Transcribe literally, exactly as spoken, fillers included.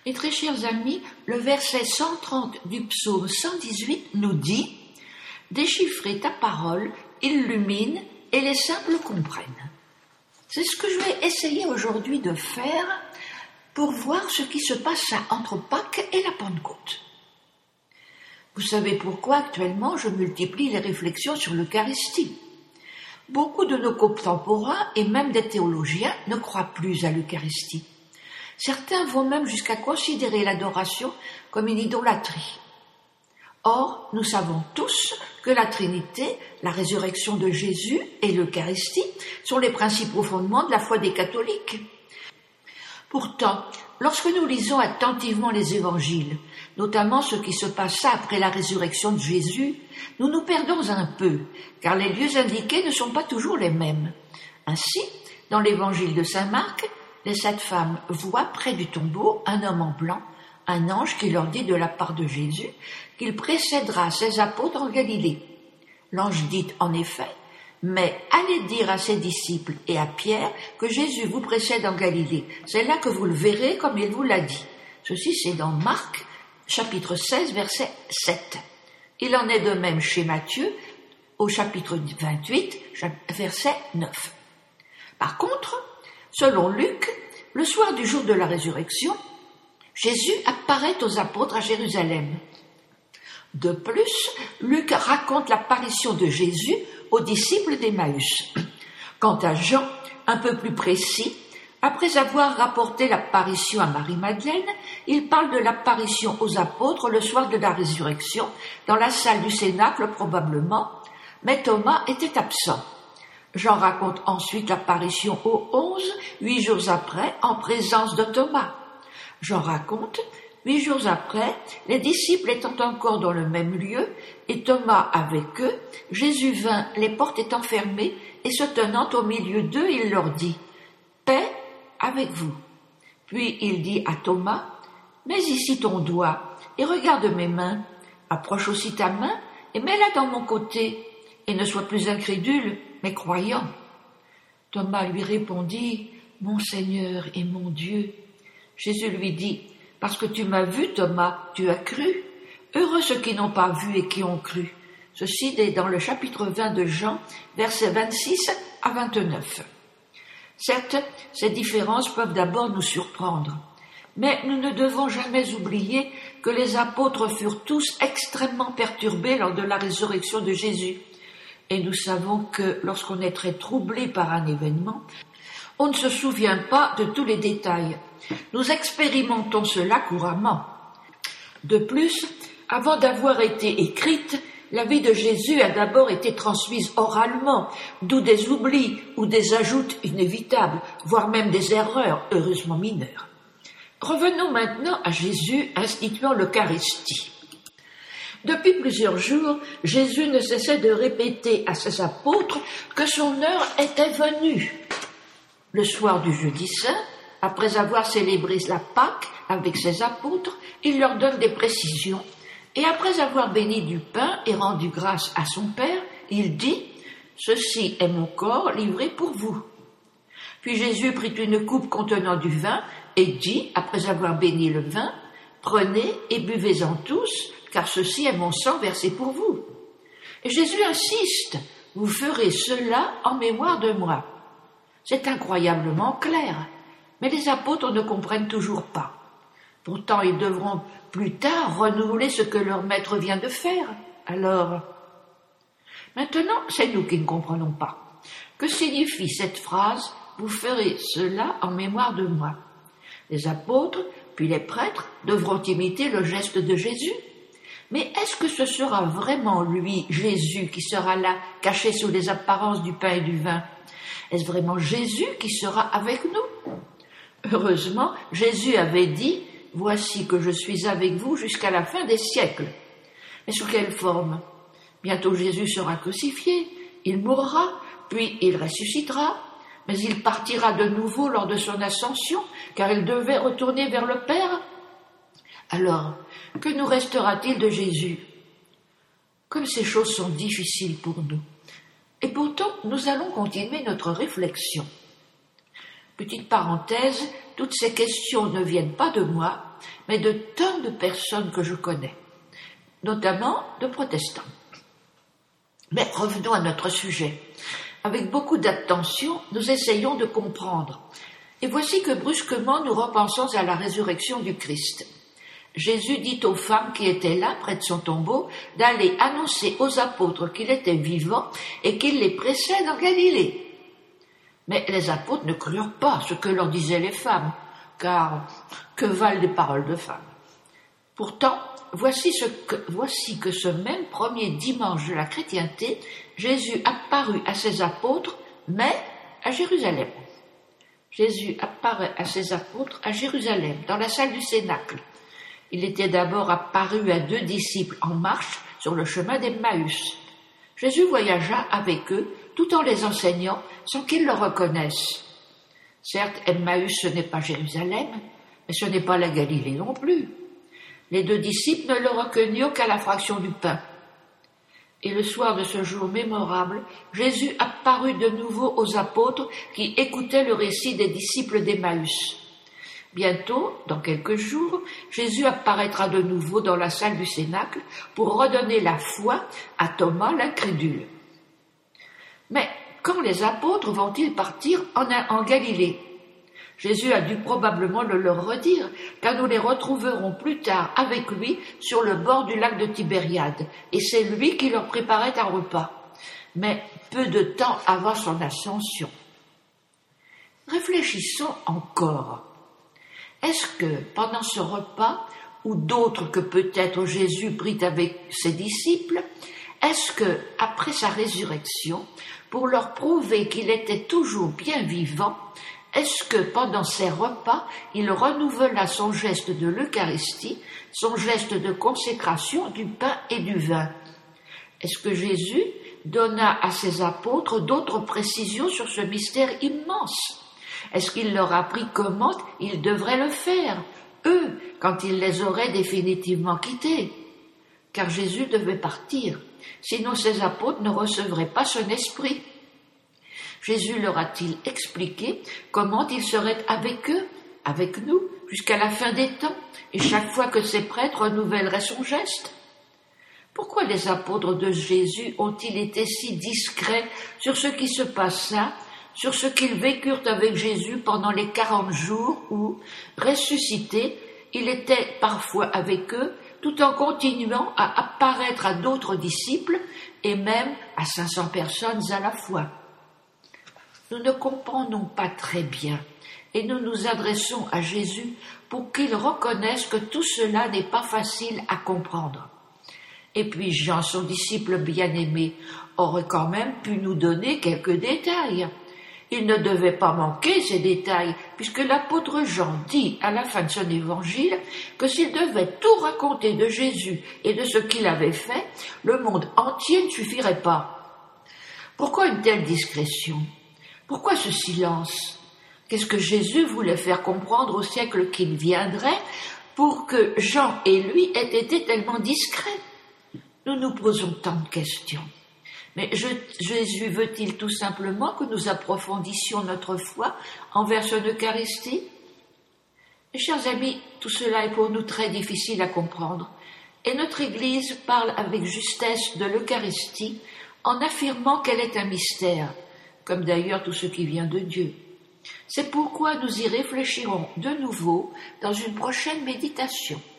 Et très chers amis, le verset cent trente du psaume cent dix-huit nous dit « Déchiffrer ta parole illumine et les simples comprennent ». C'est ce que je vais essayer aujourd'hui de faire pour voir ce qui se passe entre Pâques et la Pentecôte. Vous savez pourquoi actuellement je multiplie les réflexions sur l'Eucharistie. Beaucoup de nos contemporains et même des théologiens ne croient plus à l'Eucharistie. Certains vont même jusqu'à considérer l'adoration comme une idolâtrie. Or, nous savons tous que la Trinité, la résurrection de Jésus et l'Eucharistie sont les principaux fondements de la foi des catholiques. Pourtant, lorsque nous lisons attentivement les évangiles, notamment ce qui se passa après la résurrection de Jésus, nous nous perdons un peu, car les lieux indiqués ne sont pas toujours les mêmes. Ainsi, dans l'évangile de saint Marc, les sept femmes voient près du tombeau un homme en blanc, un ange qui leur dit de la part de Jésus qu'il précédera ses apôtres en Galilée. L'ange dit en effet « Mais allez dire à ses disciples et à Pierre que Jésus vous précède en Galilée. C'est là que vous le verrez comme il vous l'a dit. » Ceci c'est dans Marc, chapitre seize, verset sept. Il en est de même chez Matthieu, au chapitre vingt-huit, verset neuf. Par contre, selon Luc, le soir du jour de la résurrection, Jésus apparaît aux apôtres à Jérusalem. De plus, Luc raconte l'apparition de Jésus aux disciples d'Emmaüs. Quant à Jean, un peu plus précis, après avoir rapporté l'apparition à Marie-Madeleine, il parle de l'apparition aux apôtres le soir de la résurrection, dans la salle du Cénacle probablement, mais Thomas était absent. Jean raconte ensuite l'apparition aux onze, huit jours après, en présence de Thomas. Jean raconte, huit jours après, les disciples étant encore dans le même lieu, et Thomas avec eux, Jésus vint, les portes étant fermées, et se tenant au milieu d'eux, il leur dit « Paix avec vous ». Puis il dit à Thomas « Mets ici ton doigt, et regarde mes mains, approche aussi ta main, et mets-la dans mon côté, et ne sois plus incrédule, mais croyant. » Thomas lui répondit « Mon Seigneur et mon Dieu ». Jésus lui dit « Parce que tu m'as vu, Thomas, tu as cru. Heureux ceux qui n'ont pas vu et qui ont cru. » Ceci est dans le chapitre vingt de Jean, versets vingt-six à vingt-neuf. Certes, ces différences peuvent d'abord nous surprendre, mais nous ne devons jamais oublier que les apôtres furent tous extrêmement perturbés lors de la résurrection de Jésus. Et nous savons que lorsqu'on est très troublé par un événement, on ne se souvient pas de tous les détails. Nous expérimentons cela couramment. De plus, avant d'avoir été écrite, la vie de Jésus a d'abord été transmise oralement, d'où des oublis ou des ajoutes inévitables, voire même des erreurs, heureusement mineures. Revenons maintenant à Jésus instituant l'Eucharistie. Depuis plusieurs jours, Jésus ne cessait de répéter à ses apôtres que son heure était venue. Le soir du jeudi saint, après avoir célébré la Pâque avec ses apôtres, il leur donne des précisions. Et après avoir béni du pain et rendu grâce à son Père, il dit « Ceci est mon corps livré pour vous ». Puis Jésus prit une coupe contenant du vin et dit, après avoir béni le vin, « Prenez et buvez-en tous, car ceci est mon sang versé pour vous. » Et Jésus insiste, « Vous ferez cela en mémoire de moi. » C'est incroyablement clair, mais les apôtres ne comprennent toujours pas. Pourtant, ils devront plus tard renouveler ce que leur maître vient de faire. Alors, maintenant, c'est nous qui ne comprenons pas. Que signifie cette phrase « Vous ferez cela en mémoire de moi » ? Les apôtres, puis les prêtres, devront imiter le geste de Jésus. Mais est-ce que ce sera vraiment lui, Jésus, qui sera là, caché sous les apparences du pain et du vin ? Est-ce vraiment Jésus qui sera avec nous ? Heureusement, Jésus avait dit « Voici que je suis avec vous jusqu'à la fin des siècles ». Mais sous quelle forme ? Bientôt Jésus sera crucifié, il mourra, puis il ressuscitera, mais il partira de nouveau lors de son ascension, car il devait retourner vers le Père. Alors, que nous restera-t-il de Jésus ? Comme ces choses sont difficiles pour nous. Et pourtant, nous allons continuer notre réflexion. Petite parenthèse, toutes ces questions ne viennent pas de moi, mais de tant de personnes que je connais, notamment de protestants. Mais revenons à notre sujet. Avec beaucoup d'attention, nous essayons de comprendre. Et voici que brusquement nous repensons à la résurrection du Christ. Jésus dit aux femmes qui étaient là, près de son tombeau, d'aller annoncer aux apôtres qu'il était vivant et qu'il les précède en Galilée. Mais les apôtres ne crurent pas ce que leur disaient les femmes, car que valent les paroles de femmes? Pourtant, voici, ce que, voici que ce même premier dimanche de la chrétienté, Jésus apparut à ses apôtres, mais à Jérusalem. Jésus apparaît à ses apôtres à Jérusalem, dans la salle du Cénacle. Il était d'abord apparu à deux disciples en marche sur le chemin d'Emmaüs. Jésus voyagea avec eux, tout en les enseignant, sans qu'ils le reconnaissent. Certes, Emmaüs, ce n'est pas Jérusalem, mais ce n'est pas la Galilée non plus. Les deux disciples ne le reconnurent qu'à la fraction du pain. Et le soir de ce jour mémorable, Jésus apparut de nouveau aux apôtres qui écoutaient le récit des disciples d'Emmaüs. Bientôt, dans quelques jours, Jésus apparaîtra de nouveau dans la salle du Cénacle pour redonner la foi à Thomas l'incrédule. Mais quand les apôtres vont-ils partir en, en Galilée? Jésus a dû probablement le leur redire, car nous les retrouverons plus tard avec lui sur le bord du lac de Tibériade, et c'est lui qui leur préparait un repas, mais peu de temps avant son ascension. Réfléchissons encore. Est-ce que, pendant ce repas, ou d'autres que peut-être Jésus prit avec ses disciples, est-ce que, après sa résurrection, pour leur prouver qu'il était toujours bien vivant, est-ce que, pendant ces repas, il renouvela son geste de l'Eucharistie, son geste de consécration du pain et du vin? Est-ce que Jésus donna à ses apôtres d'autres précisions sur ce mystère immense? Est-ce qu'il leur apprit comment ils devraient le faire, eux, quand il les aurait définitivement quittés? Car Jésus devait partir, sinon ses apôtres ne recevraient pas son esprit. Jésus leur a-t-il expliqué comment il serait avec eux, avec nous, jusqu'à la fin des temps, et chaque fois que ses prêtres renouvelleraient son geste? Pourquoi les apôtres de Jésus ont-ils été si discrets sur ce qui se passa, sur ce qu'ils vécurent avec Jésus pendant les quarante jours où, ressuscité, il était parfois avec eux, tout en continuant à apparaître à d'autres disciples et même à cinq cents personnes à la fois? Nous ne comprenons pas très bien et nous nous adressons à Jésus pour qu'il reconnaisse que tout cela n'est pas facile à comprendre. Et puis Jean, son disciple bien-aimé, aurait quand même pu nous donner quelques détails. Il ne devait pas manquer ces détails, puisque l'apôtre Jean dit à la fin de son évangile que s'il devait tout raconter de Jésus et de ce qu'il avait fait, le monde entier ne suffirait pas. Pourquoi une telle discrétion? Pourquoi ce silence? Qu'est-ce que Jésus voulait faire comprendre au siècle qui viendrait pour que Jean et lui aient été tellement discrets? Nous nous posons tant de questions. Mais je, Jésus veut-il tout simplement que nous approfondissions notre foi envers son Eucharistie? Mes chers amis, tout cela est pour nous très difficile à comprendre, et notre Église parle avec justesse de l'Eucharistie en affirmant qu'elle est un mystère, comme d'ailleurs tout ce qui vient de Dieu. C'est pourquoi nous y réfléchirons de nouveau dans une prochaine méditation.